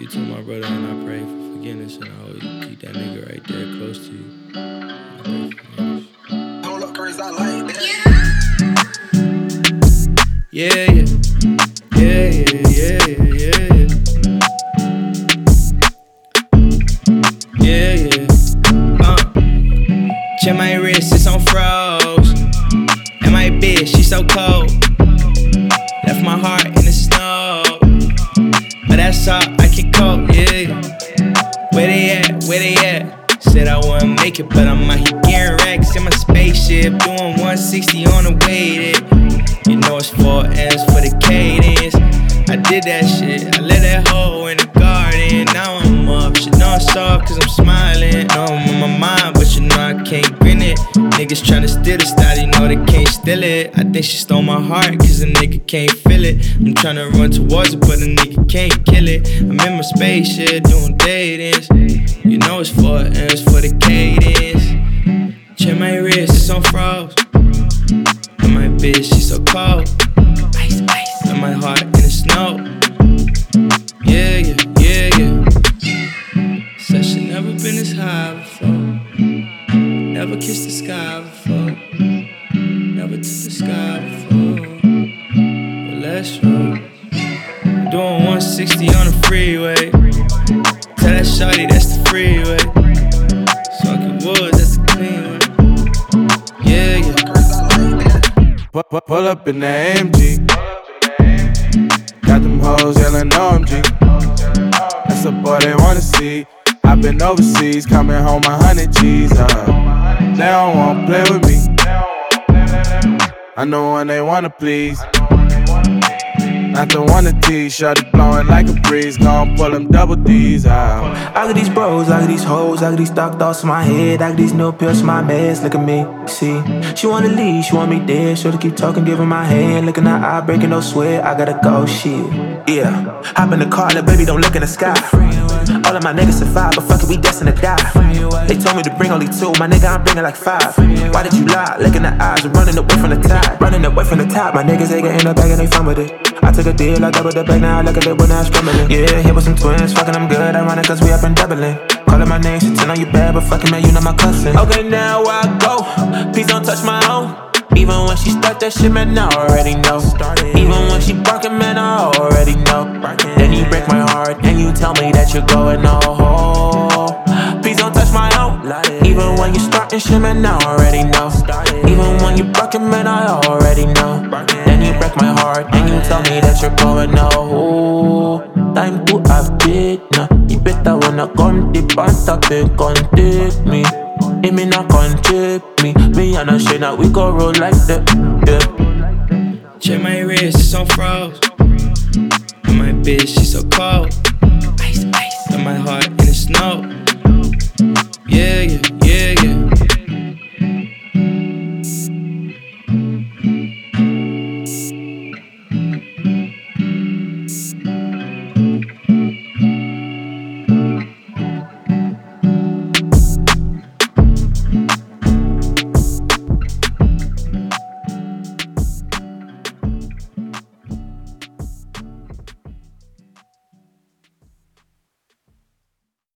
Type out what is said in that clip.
you to my brother, and I pray for forgiveness, and I always keep that nigga right there close to you. I pray for forgiveness. Hold up, Chris, I like that. Yeah, yeah. Yeah, yeah, yeah, yeah, yeah. Yeah, yeah. Check my wrist, it's on froze. And my bitch, she so cold. Left my heart in the snow. But that's all I can cope, yeah. Where they at? Where they at? Said I wouldn't make it, but I'm out here getting racks in my spaceship. Doing 160 on the way there. You know it's 4 M's for the cadence. I did that shit, I let that hoe in the garden. Now I'm up, shit know it's soft cause I'm smiling. No, I'm on my mind, but you know I can't grin it. Niggas tryna steal the style, you know they can't steal it. I think she stole my heart cause a nigga can't feel it. I'm tryna run towards it, but a nigga can't kill it. I'm in my spaceship doing datings. You know it's 4 M's for the cadence. Check my wrist, it's on froze. And my bitch, she so cold. Ice, ice. And my heart in the snow. Yeah, yeah, yeah, yeah. Said she never been this high before. Never kissed the sky before. Never took the sky before. But let's roll. Doing 160 on the freeway. Tell that shawty that's the freeway. Smoking woods, that's the clean way. Yeah, yeah. Pull up in the AMG. Got them hoes yelling OMG. That's a boy they wanna see. I've been overseas, coming home 100 G's. They don't wanna play with me. I know one they wanna please. Not the one to tease, shorty blowing like a breeze. Gon' pull them double D's out. I got these bros, I got these hoes, I got these dark thoughts in my head. I got these new pills in my meds, look at me, see. She wanna leave, she want me dead. Shorty keep talking, give her my hand. Look in her eye, breaking no sweat, I gotta go, shit. Yeah, hop in the car, little baby, don't look in the sky. All of my niggas survive, but fuck it, we destined to die. They told me to bring only 2, my nigga, I'm bringing like 5. Why did you lie? Look in the eyes, running away from the tide. Running away from the top, my niggas, they get in the bag and they fun with it. I took a deal, I doubled the bag, now I look at it when I was scrambling. Yeah, here with some twins, fucking them good, ironic cause we up and doubling. Calling my name, she tell you bad, but fucking man, you not my cousin. Okay, now I go, please don't touch my own. Even when she start that shit, man, I already know. Even when she barking, man, I already know. Then you break my heart, and you tell me that you're going no. Please don't touch my own. Even when you starting shit, man, I already know. Even when you barking, man, I already know. Then you break my heart, and you tell me that you're going no. Time to have it now. You better wanna come deep and stop and contact me. It me not gon' check me. Me and a shit now we go roll like that, yeah. Check my wrist, it's on froze. And my bitch, she so cold. Ice, ice. And my heart in the snow.